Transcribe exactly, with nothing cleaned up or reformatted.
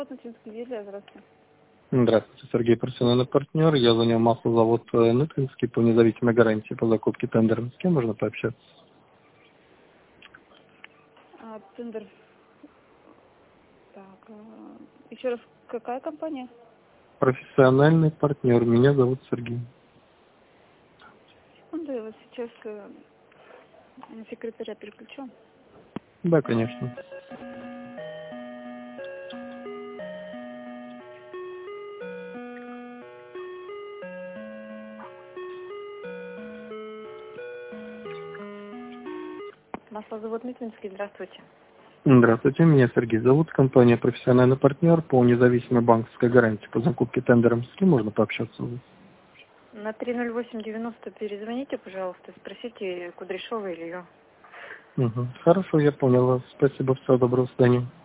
Нытвинский Юлия, здравствуйте. Здравствуйте, Сергей, профессиональный партнер. Я занял маслозавод Нытвинский по независимой гарантии по закупке тендером. С кем можно пообщаться? А, тендер. Так, а, еще раз, какая компания? Профессиональный партнер. Меня зовут Сергей. Секунду, я вас сейчас э, на секретаря переключу. Да, конечно. Маслозавод Нытвинский, здравствуйте. Здравствуйте, меня Сергей зовут. Компания профессиональный партнер по независимой банковской гарантии по закупке тендером. С кем можно пообщаться? На три ноль восемь девяносто перезвоните, пожалуйста, спросите Кудряшова Илью. Угу. Хорошо, я понял вас. Спасибо, всего доброго, до свидания.